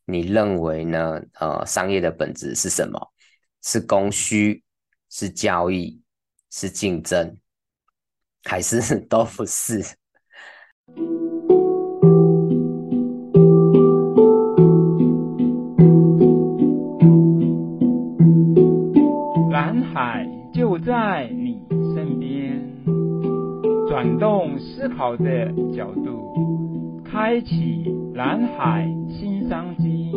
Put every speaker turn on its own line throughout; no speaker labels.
你认为呢？商业的本质是什么？是供需？是交易？是竞争？还是都不是？
蓝海就在你身边，转动思考的角度，开启蓝海新商机。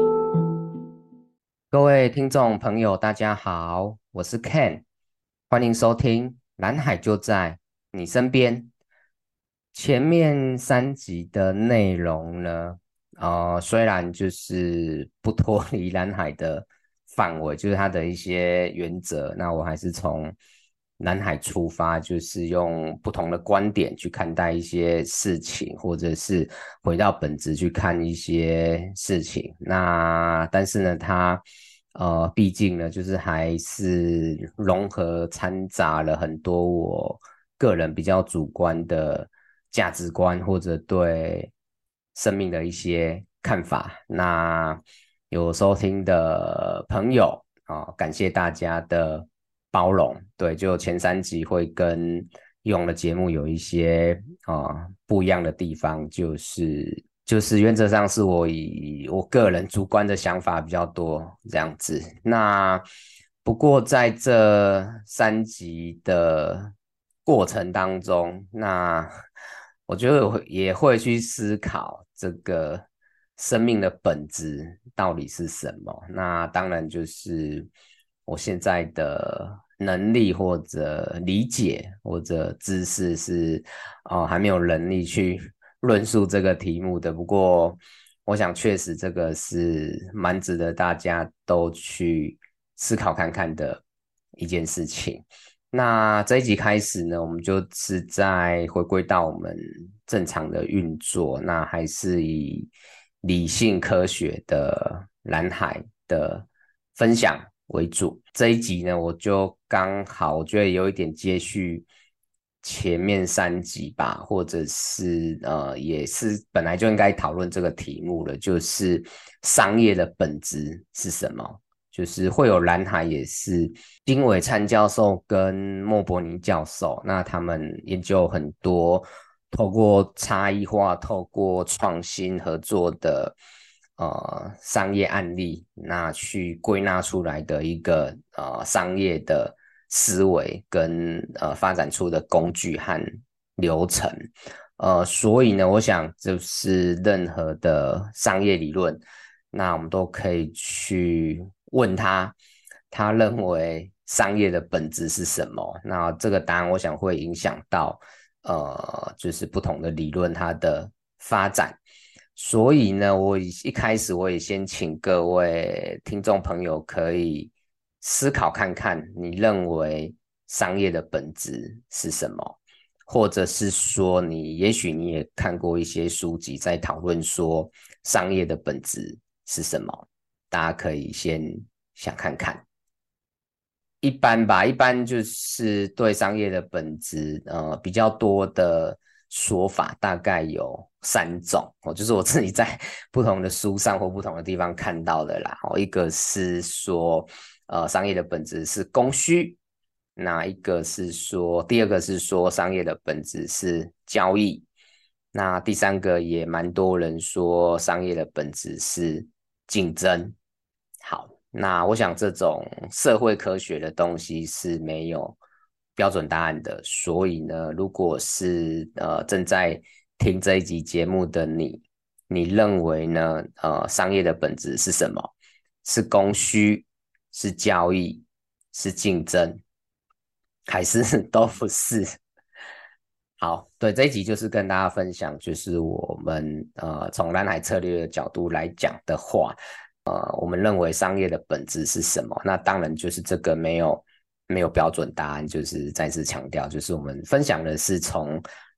各位听众朋友，大家好，我是 Ken，欢迎收听《蓝海就在你身边》。前面3集的内容呢，虽然就是不脱离蓝海的范围，就是它的一些原则，那我还是从蓝海出发，就是用不同的观点去看待一些事情，或者是回到本质去看一些事情。那但是呢，它毕竟呢，就是还是融合掺杂了很多我个人比较主观的价值观，或者对生命的一些看法。那有收听的朋友感谢大家的包容。对，就前3集会跟用的节目有一些不一样的地方，就是原则上是我以我个人主观的想法比较多这样子。那不过在这3集的过程当中，那我觉得我也会去思考这个生命的本质到底是什么。那当然就是我现在的能力或者理解或者知识是还没有能力去论述这个题目的。不过我想确实这个是蛮值得大家都去思考看看的一件事情。那这一集开始呢，我们就是再回归到我们正常的运作，那还是以理性科学的蓝海的分享为主。这一集呢，我就刚好我觉得有一点接续前面3集吧，或者是也是本来就应该讨论这个题目了，就是商业的本质是什么？就是会有蓝海，也是丁伟灿教授跟莫伯尼教授，那他们研究很多透过差异化、透过创新合作的商业案例，那去归纳出来的一个商业的思维跟发展出的工具和流程。所以呢，我想就是任何的商业理论，那我们都可以去问他，他认为商业的本质是什么？那这个答案，我想会影响到就是不同的理论它的发展。所以呢，一开始我也先请各位听众朋友可以思考看看，你认为商业的本质是什么？或者是说也许你也看过一些书籍在讨论说商业的本质是什么，大家可以先想看看。一般吧，一般就是对商业的本质，比较多的说法大概有3种，就是我自己在不同的书上或不同的地方看到的啦。一个是说，商业的本质是供需，那第二个是说商业的本质是交易，那第3个也蛮多人说商业的本质是竞争。好。那我想这种社会科学的东西是没有标准答案的，所以呢，如果是正在听这一集节目的你认为呢？商业的本质是什么？是供需？是交易？是竞争？还是都不是？好，对，这一集就是跟大家分享，就是我们从蓝海策略的角度来讲的话，我们认为商业的本质是什么？那当然就是这个没有标准答案，就是再次强调，就是我们分享的是从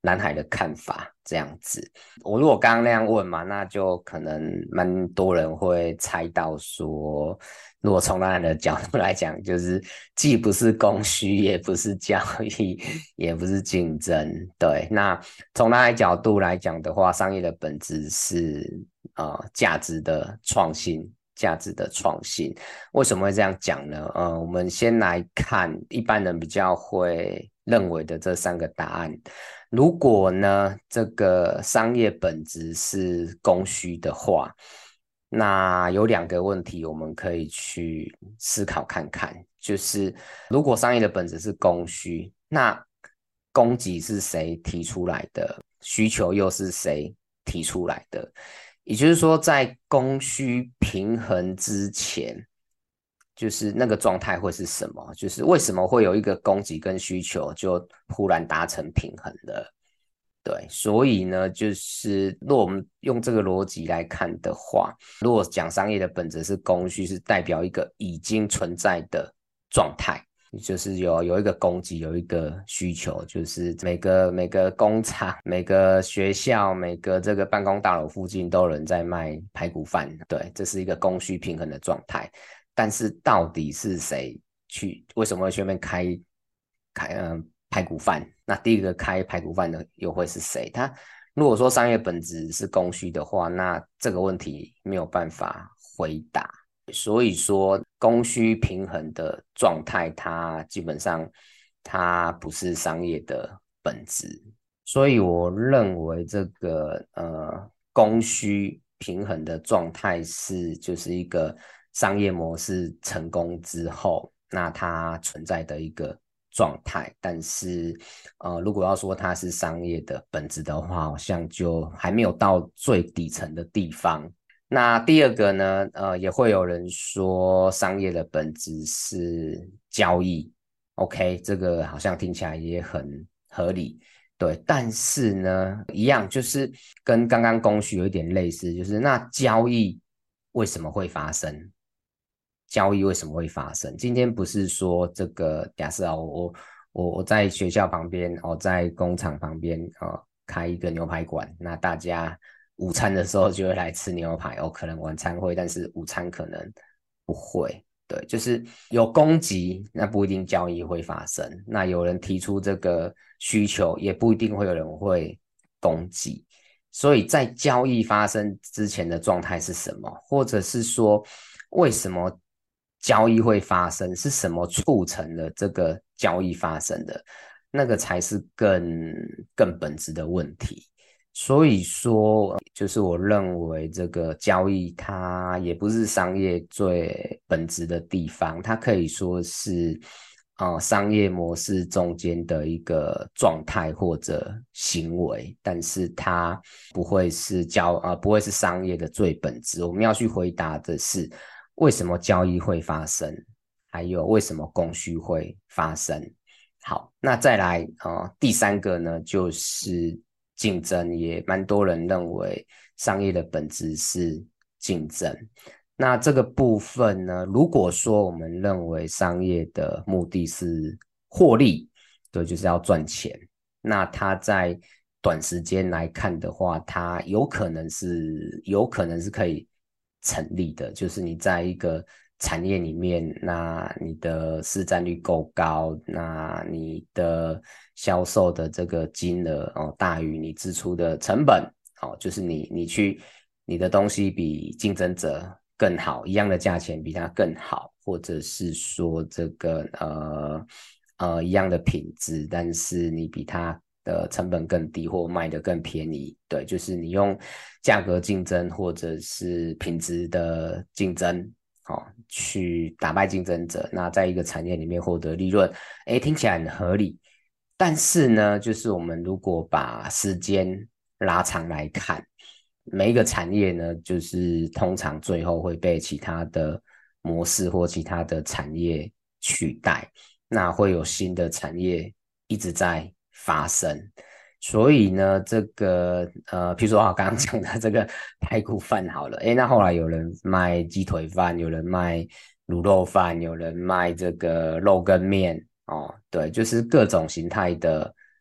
蓝海的看法这样子。我如果刚刚那样问嘛，那就可能蛮多人会猜到说，如果从蓝海的角度来讲，就是既不是供需，也不是交易，也不是竞争。对，那从蓝海角度来讲的话，商业的本质是价值的创新。价值的创新，为什么会这样讲呢？我们先来看一般人比较会认为的这3个答案。如果呢，这个商业本质是供需的话，那有2个问题我们可以去思考看看，就是如果商业的本质是供需，那供给是谁提出来的？需求又是谁提出来的？也就是说，在供需平衡之前，就是那个状态会是什么？就是为什么会有一个供给跟需求就忽然达成平衡了？对，所以呢，就是如果我们用这个逻辑来看的话，如果讲商业的本质是供需，是代表一个已经存在的状态。就是有一个供给，有一个需求，就是每个工厂、每个学校、每个这个办公大楼附近都有人在卖排骨饭，对，这是一个供需平衡的状态。但是到底是谁为什么会去那边开排骨饭？那第一个开排骨饭的又会是谁？如果说商业本质是供需的话，那这个问题没有办法回答。所以说，供需平衡的状态，它基本上它不是商业的本质。所以我认为这个供需平衡的状态就是一个商业模式成功之后，那它存在的一个状态。但是如果要说它是商业的本质的话，好像就还没有到最底层的地方。那第2个呢，也会有人说商业的本质是交易。OK， 这个好像听起来也很合理。对，但是呢，一样就是跟刚刚供需有一点类似，就是那交易为什么会发生？交易为什么会发生？今天不是说这个假设啊，我在学校旁边，在工厂旁边开一个牛排馆，那大家午餐的时候就会来吃牛排，可能晚餐会，但是午餐可能不会。对，就是有供给，那不一定交易会发生。那有人提出这个需求，也不一定会有人会供给。所以在交易发生之前的状态是什么？或者是说，为什么交易会发生？是什么促成了这个交易发生的？那个才是更本质的问题。所以说，就是我认为这个交易它也不是商业最本质的地方，它可以说是商业模式中间的一个状态或者行为，但是它不会是不会是商业的最本质。我们要去回答的是为什么交易会发生，还有为什么供需会发生。好，那再来第3个呢，就是竞争，也蛮多人认为商业的本质是竞争。那这个部分呢，如果说我们认为商业的目的是获利，对，就是要赚钱，那它在短时间来看的话，它有可能是可以成立的，就是你在一个产业里面，那你的市占率够高，那你的销售的这个金额大于你支出的成本，就是你的东西比竞争者更好，一样的价钱比它更好，或者是说这个一样的品质，但是你比它的成本更低或卖得更便宜。对，就是你用价格竞争或者是品质的竞争去打败竞争者，那在一个产业里面获得利润，听起来很合理。但是呢，就是我们如果把时间拉长来看，每一个产业呢，就是通常最后会被其他的模式或其他的产业取代，那会有新的产业一直在发生。所以呢，这个比如说刚刚讲的这个排骨饭好了，那后来有人卖鸡腿饭，有人卖卤肉饭，有人卖这个肉羹面对，就是各种形态的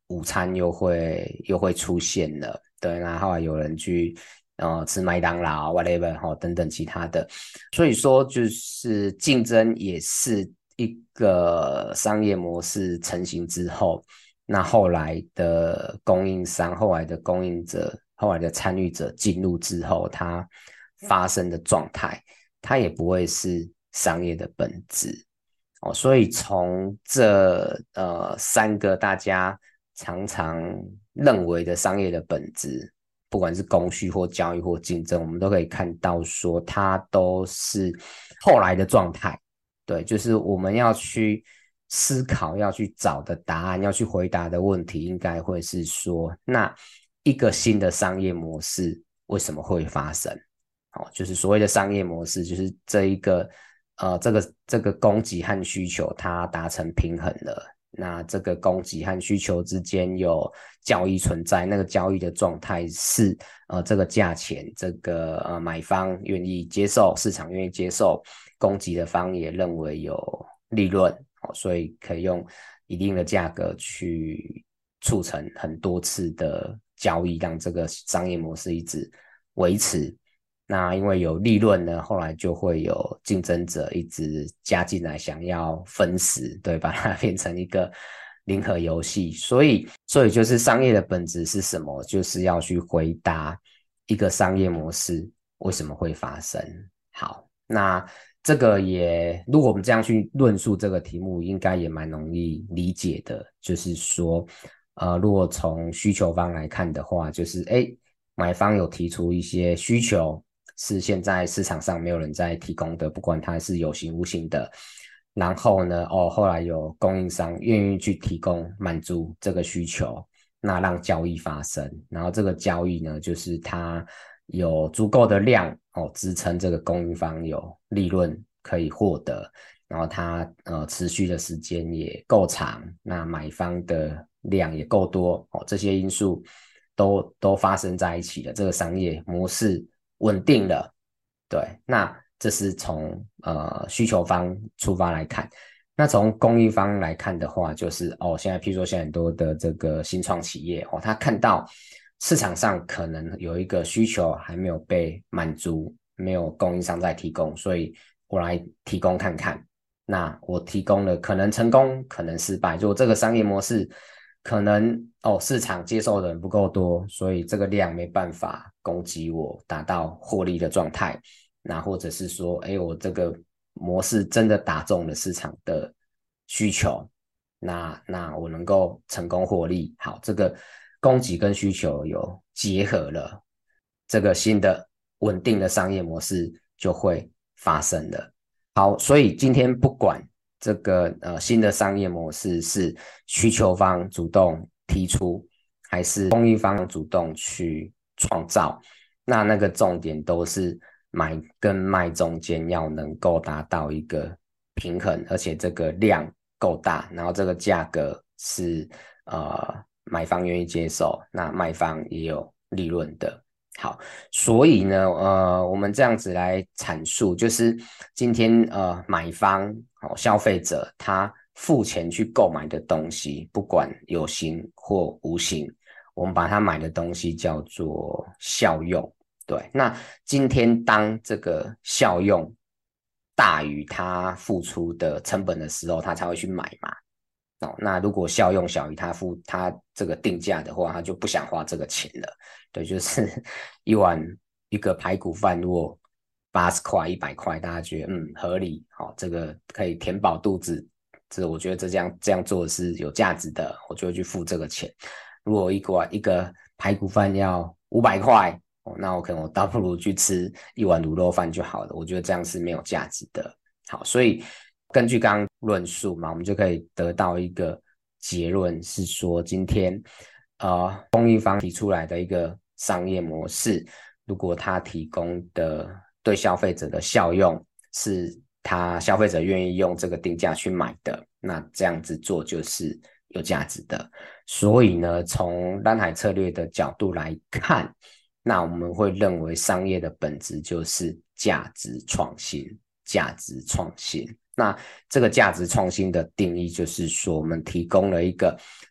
午餐又会出现了，对，那后来有人去吃麦当劳 whatever 等等其他的，所以说就是竞争也是一个商业模式成型之后，那后来的供应商、后来的供应者、后来的参与者进入之后，它发生的状态，它也不会是商业的本质。所以从这三个大家常常认为的商业的本质，不管是供需或交易或竞争，我们都可以看到说它都是后来的状态。对，就是我们要去思考、要去找的答案、要去回答的问题，应该会是说，那一个新的商业模式为什么会发生？就是所谓的商业模式，就是这个供给和需求它达成平衡了，那这个供给和需求之间有交易存在，那个交易的状态是这个价钱，这个买方愿意接受，市场愿意接受，供给的方也认为有利润，所以可以用一定的价格去促成很多次的交易，让这个商业模式一直维持。那因为有利润呢，后来就会有竞争者一直加进来，想要分食，对，把它变成一个零和游戏。所以就是商业的本质是什么？就是要去回答一个商业模式为什么会发生。好，那这个如果我们这样去论述这个题目，应该也蛮容易理解的。就是说，如果从需求方来看的话，就是买方有提出一些需求。是现在市场上没有人在提供的，不管它是有形无形的。然后呢，后来有供应商愿意去提供满足这个需求，那让交易发生。然后这个交易呢，就是它有足够的量支撑这个供应方有利润可以获得，然后它持续的时间也够长，那买方的量也够多这些因素都发生在一起了，这个商业模式稳定了，对，那这是从需求方出发来看。那从供应方来看的话，就是现在譬如说现在很多的这个新创企业他看到市场上可能有一个需求还没有被满足，没有供应商在提供，所以我来提供看看。那我提供了可能成功，可能失败。如果这个商业模式可能市场接受的人不够多，所以这个量没办法供给我达到获利的状态。那或者是说，我这个模式真的打中了市场的需求，那我能够成功获利。好，这个供给跟需求有结合了，这个新的稳定的商业模式就会发生了。好，所以今天不管这个新的商业模式是需求方主动提出，还是供应方主动去创造，那个重点都是买跟卖中间要能够达到一个平衡，而且这个量够大，然后这个价格是买方愿意接受，那卖方也有利润的。好，所以呢，我们这样子来阐述，就是今天买方消费者他付钱去购买的东西，不管有形或无形，我们把他买的东西叫做效用。对，那今天当这个效用大于他付出的成本的时候，他才会去买嘛。那如果效用小于他这个定价的话，他就不想花这个钱了。对，就是一个排骨饭，如果80块、100块，大家觉得合理，这个可以填饱肚子，我觉得这样做是有价值的，我就会去付这个钱。如果一个排骨饭要500块，那我可能倒不如去吃一碗卤肉饭就好了。我觉得这样是没有价值的。好，所以根据刚刚论述嘛，我们就可以得到一个结论，是说今天供应方提出来的一个商业模式，如果他提供的对消费者的效用是消费者愿意用这个定价去买的，那这样子做就是有价值的。所以呢，从蓝海策略的角度来看，那我们会认为商业的本质就是价值创新。价值创新，那这个价值创新的定义就是说，我们提供了一个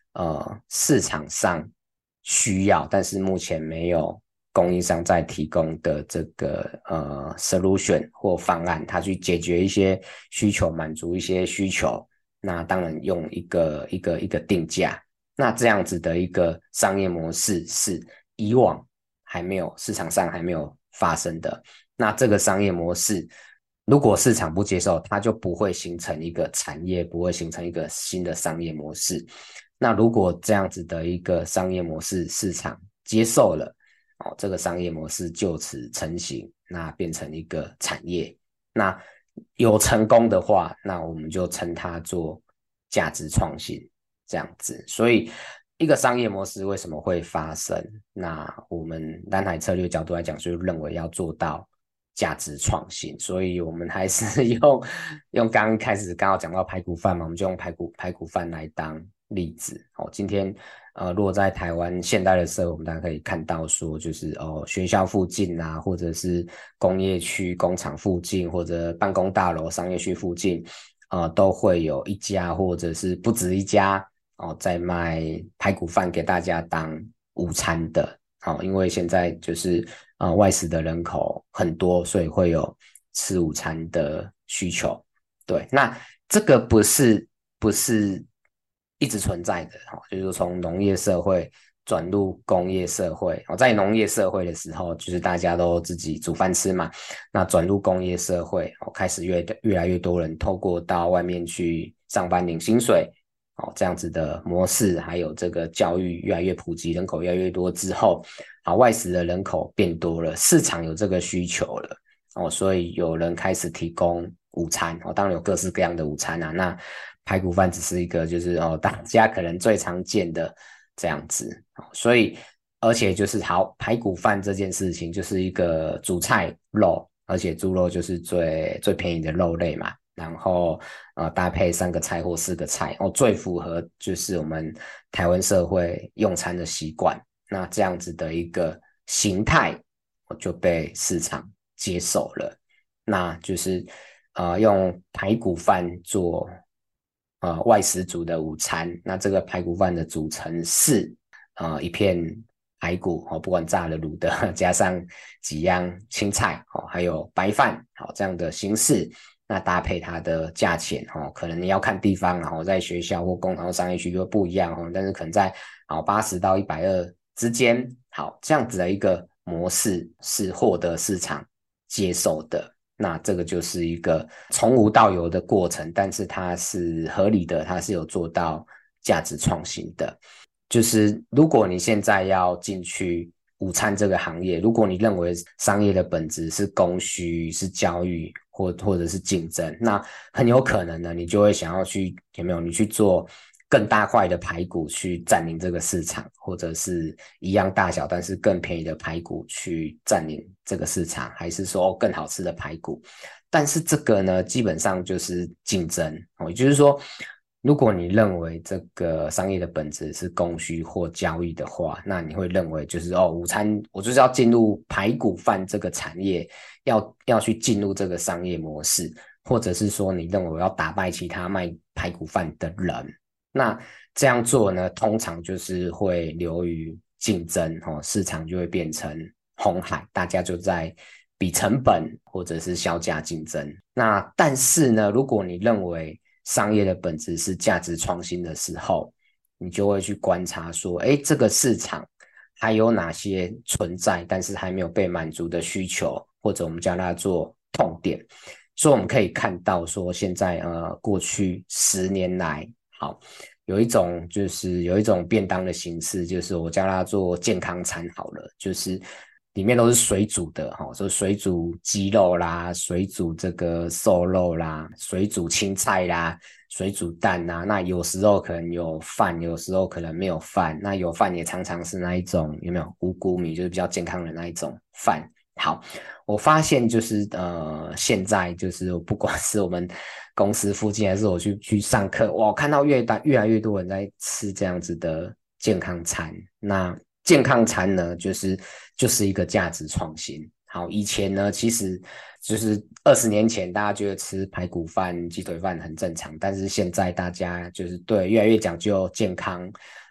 市场上需要，但是目前没有供应商在提供的这个solution 或方案，它去解决一些需求，满足一些需求。那当然用一个定价，那这样子的一个商业模式是以往市场上还没有发生的。那这个商业模式，如果市场不接受，它就不会形成一个产业，不会形成一个新的商业模式。那如果这样子的一个商业模式市场接受了，这个商业模式就此成型，那变成一个产业。那有成功的话，那我们就称它做价值创新，这样子。所以一个商业模式为什么会发生？那我们蓝海策略角度来讲，就认为要做到价值创新，所以我们还是用刚好讲到排骨饭嘛，我们就用排骨饭来当例子。今天如果在台湾现代的社会，我们大家可以看到说，就是学校附近啊，或者是工业区、工厂附近，或者办公大楼、商业区附近，都会有一家或者是不止一家在卖排骨饭给大家当午餐的。因为现在就是外食的人口很多，所以会有吃午餐的需求。对，那这个不是一直存在的，就是说从农业社会转入工业社会。在农业社会的时候，就是大家都自己煮饭吃嘛。那转入工业社会，开始越来越多人透过到外面去上班领薪水，这样子的模式，还有这个教育越来越普及，人口越来越多之后，外食的人口变多了，市场有这个需求了，所以有人开始提供午餐，当然有各式各样的午餐啊，那排骨饭只是一个就是大家可能最常见的这样子，所以而且就是排骨饭这件事情就是一个主菜肉，而且猪肉就是最便宜的肉类嘛。然后搭配3个菜或4个菜，最符合就是我们台湾社会用餐的习惯。那这样子的一个形态，就被市场接受了。那就是用排骨饭做外食族的午餐。那这个排骨饭的组成是一片排骨，不管炸的卤的，加上几样青菜，还有白饭，这样的形式。那搭配它的价钱可能你要看地方，然后在学校或工厂或商业区就不一样但是可能在80到120之间，这样子的一个模式是获得市场接受的。那这个就是一个从无到有的过程，但是它是合理的，它是有做到价值创新的。就是如果你现在要进去午餐这个行业，如果你认为商业的本质是供需、是教育或者是竞争，那很有可能呢，你就会想要去你去做更大块的排骨去占领这个市场，或者是一样大小但是更便宜的排骨去占领这个市场，还是说更好吃的排骨？但是这个呢，基本上就是竞争也就是说，如果你认为这个商业的本质是供需或交易的话，那你会认为就是午餐我就是要进入排骨饭这个产业，要去进入这个商业模式，或者是说你认为我要打败其他卖排骨饭的人，那这样做呢，通常就是会流于竞争市场就会变成红海，大家就在比成本或者是销价竞争。那但是呢，如果你认为商业的本质是价值创新的时候，你就会去观察说，这个市场还有哪些存在但是还没有被满足的需求，或者我们叫它做痛点。所以我们可以看到说，现在过去10年来，有一种便当的形式，就是我叫它做健康餐好了，就是里面都是水煮的就水煮鸡肉啦，水煮这个瘦肉啦，水煮青菜啦，水煮蛋啦，那有时候可能有饭，有时候可能没有饭，那有饭也常常是那一种五谷米，就是比较健康的那一种饭。好，我发现就是现在就是不管是我们公司附近，还是我去上课，我看到越来越多人在吃这样子的健康餐。那健康餐呢，就是一个价值创新。好，以前呢，其实就是20年前，大家觉得吃排骨饭、鸡腿饭很正常，但是现在大家就是对越来越讲究健康，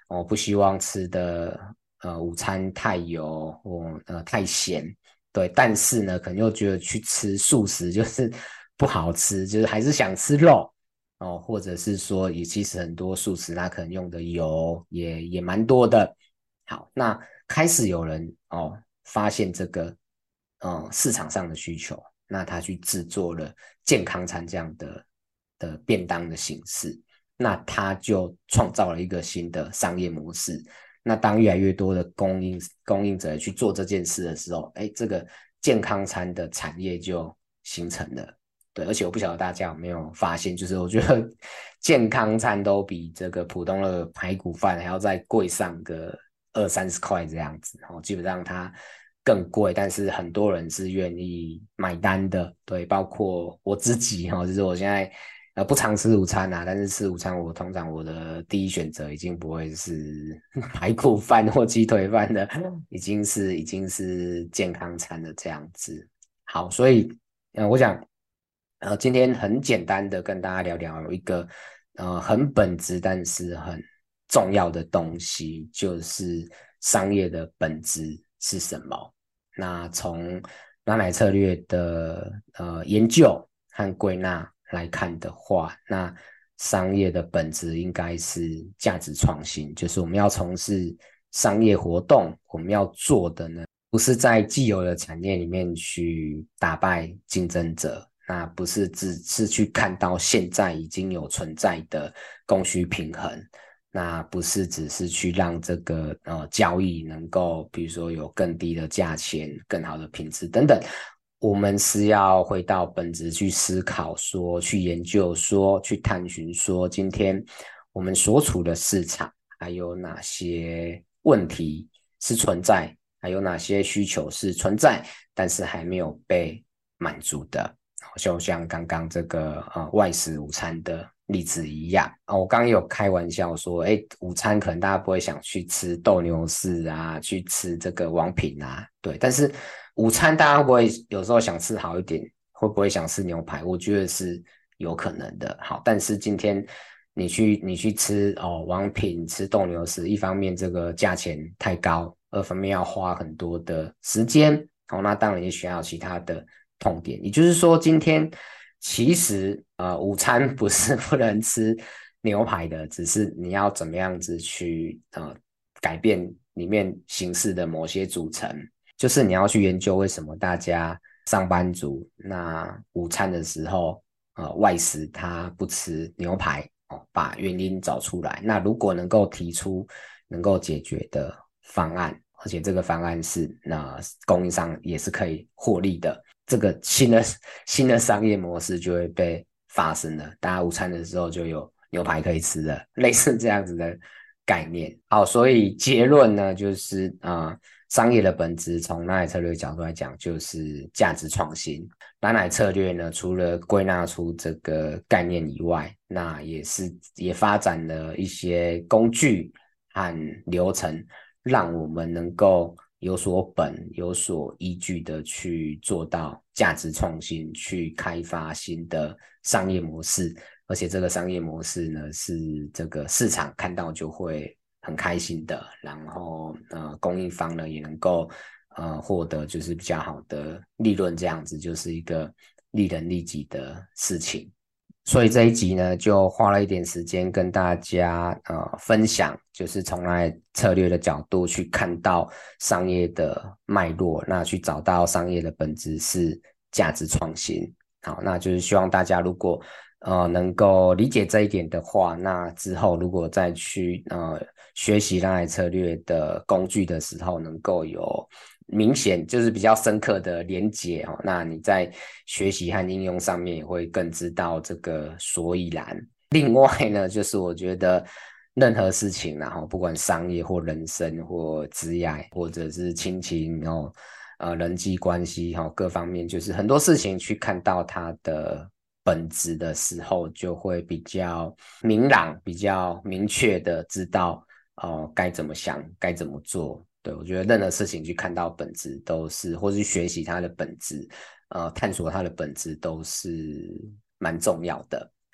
不希望吃的午餐太油或太咸，对，但是呢，可能又觉得去吃素食就是不好吃，就是还是想吃肉或者是说也其实很多素食它可能用的油也蛮多的。好，那开始有人发现这个市场上的需求，那他去制作了健康餐这样的便当的形式，那他就创造了一个新的商业模式。那当越来越多的供应者去做这件事的时候，这个健康餐的产业就形成了。对，而且我不晓得大家有没有发现，就是我觉得健康餐都比这个普通的排骨饭还要再贵上个20-30块这样子，基本上它更贵，但是很多人是愿意买单的，对，包括我自己就是我现在不常吃午餐但是吃午餐通常我的第一选择已经不会是排骨饭或鸡腿饭的，已经是健康餐的这样子。好，所以我想今天很简单的跟大家聊聊有一个很本质但是很重要的东西，就是商业的本质是什么。那从拉奶策略的研究和归纳来看的话，那商业的本质应该是价值创新，就是我们要从事商业活动，我们要做的呢，不是在既有的产业里面去打败竞争者，那不是只是去看到现在已经有存在的供需平衡，那不是只是去让这个交易能够比如说有更低的价钱、更好的品质等等，我们是要回到本质去思考说，去研究说，去探寻说，今天我们所处的市场还有哪些问题是存在，还有哪些需求是存在，但是还没有被满足的。就像刚刚这个外食午餐的例子一样我刚刚有开玩笑说，午餐可能大家不会想去吃斗牛士去吃这个王品对，但是午餐大家会不会有时候想吃好一点，会不会想吃牛排？我觉得是有可能的。好，但是今天你去吃王品吃斗牛士，一方面这个价钱太高，二方面要花很多的时间，那当然也需要其他的痛点。也就是说，今天其实午餐不是不能吃牛排的，只是你要怎么样子去改变里面形式的某些组成，就是你要去研究为什么大家上班族那午餐的时候外食他不吃牛排把原因找出来。那如果能够提出能够解决的方案，而且这个方案是供应商也是可以获利的，这个新的商业模式就会被发生了。大家午餐的时候就有牛排可以吃了，类似这样子的概念。好，所以结论呢就是商业的本质从蓝海策略角度来讲就是价值创新。蓝海策略呢除了归纳出这个概念以外，那也发展了一些工具和流程，让我们能够有所有所依据的去做到价值创新，去开发新的商业模式。而且这个商业模式呢是这个市场看到就会很开心的，然后供应方呢也能够获得就是比较好的利润，这样子就是一个利人利己的事情。所以这一集呢，就花了一点时间跟大家分享，就是从来策略的角度去看到商业的脉络，那去找到商业的本质是价值创新。好，那就是希望大家如果能够理解这一点的话，那之后如果再去学习蓝海策略的工具的时候，能够有明显就是比较深刻的连结那你在学习和应用上面也会更知道这个所以然。另外呢，就是我觉得任何事情不管商业或人生或职业或者是亲情人际关系各方面，就是很多事情去看到它的本质的时候，就会比较明朗、比较明确的知道该怎么想、该怎么做。对，我觉得任何事情去看到本质都是，或是学习它的本质，探索它的本质都是蛮重要的。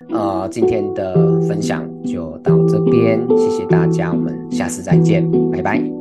今天的分享就到这边，谢谢大家，我们下次再见，拜拜。